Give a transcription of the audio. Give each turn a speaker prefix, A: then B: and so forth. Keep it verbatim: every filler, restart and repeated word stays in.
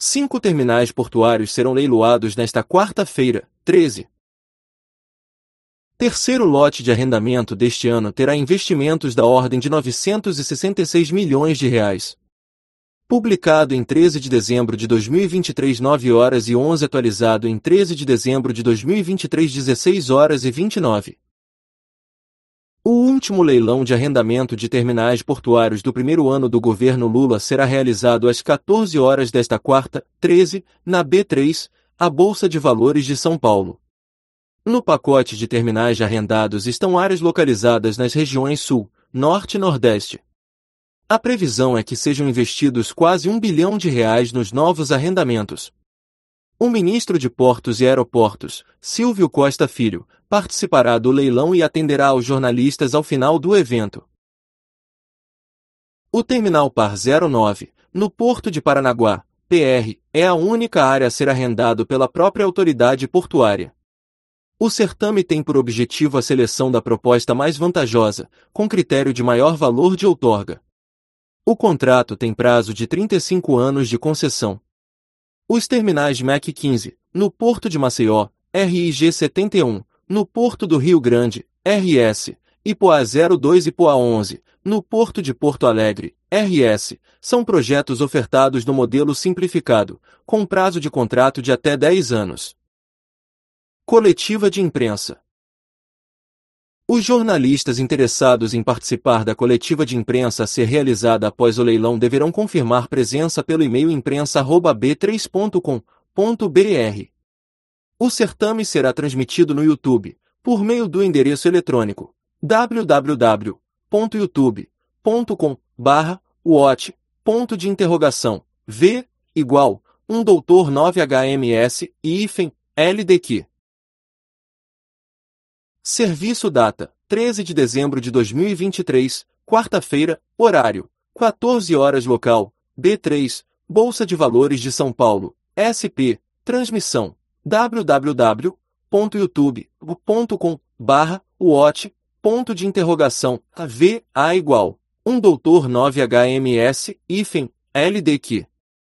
A: Cinco terminais portuários serão leiloados nesta quarta-feira, treze. Terceiro lote de arrendamento deste ano terá investimentos da ordem de novecentos e sessenta e seis milhões de reais. Publicado em treze de dezembro de dois mil e vinte e três, nove horas e onze, atualizado em treze de dezembro de dois mil e vinte e três, dezesseis horas e vinte e nove. O último leilão de arrendamento de terminais portuários do primeiro ano do governo Lula será realizado às quatorze horas desta quarta, treze, na B três, a Bolsa de Valores de São Paulo. No pacote de terminais arrendados estão áreas localizadas nas regiões Sul, Norte e Nordeste. A previsão é que sejam investidos quase um bilhão de reais nos novos arrendamentos. O ministro de Portos e Aeroportos, Silvio Costa Filho, participará do leilão e atenderá aos jornalistas ao final do evento. O Terminal Par zero nove, no Porto de Paranaguá, P R, é a única área a ser arrendado pela própria autoridade portuária. O certame tem por objetivo a seleção da proposta mais vantajosa, com critério de maior valor de outorga. O contrato tem prazo de trinta e cinco anos de concessão. Os terminais M E C quinze, no Porto de Maceió, R I G setenta e um, no Porto do Rio Grande, R S, Ipoá zero dois e Ipoá onze, no Porto de Porto Alegre, R S, são projetos ofertados no modelo simplificado, com prazo de contrato de até dez anos. Coletiva de imprensa. Os jornalistas interessados em participar da coletiva de imprensa a ser realizada após o leilão deverão confirmar presença pelo e-mail imprensa arroba b três ponto com ponto b r. O certame será transmitido no YouTube, por meio do endereço eletrônico w w w ponto youtube ponto com barra watch ponto de interrogação v igual um doutor nove H M S e hífen L D Q. Serviço data, treze de dezembro de dois mil e vinte e três, quarta-feira, horário, quatorze horas local, B três, Bolsa de Valores de São Paulo, S P, transmissão, w w w ponto youtube ponto com barra watch ponto de interrogação V A igual, um doutor nove H M S, hífen, L D Q.